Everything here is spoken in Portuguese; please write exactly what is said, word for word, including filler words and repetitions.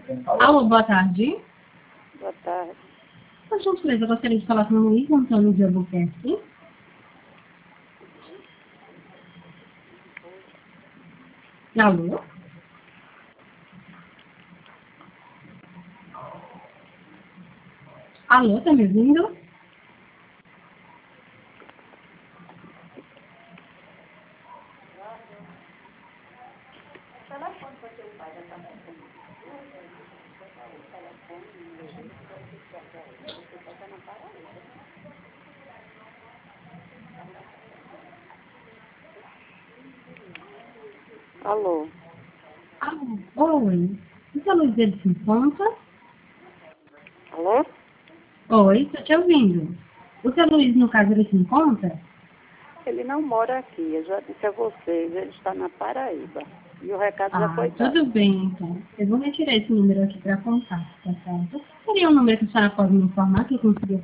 Alô, boa tarde. Boa tarde. Por gentileza, eu gostaria de falar com o Luiz Antônio de Albuquerque. Alô? Alô, tá me ouvindo? Alô? Alô, oi. O seu Luiz, ele se encontra? Alô? Oi, tô te ouvindo. O seu Luiz, no caso, ele se encontra? Ele não mora aqui, eu já disse a vocês, ele está na Paraíba. E o recado já Ah, foi dado. tudo bem, então. Eu vou retirar esse número aqui para contato, tá certo? Seria um número que a senhora pode me informar que eu consiga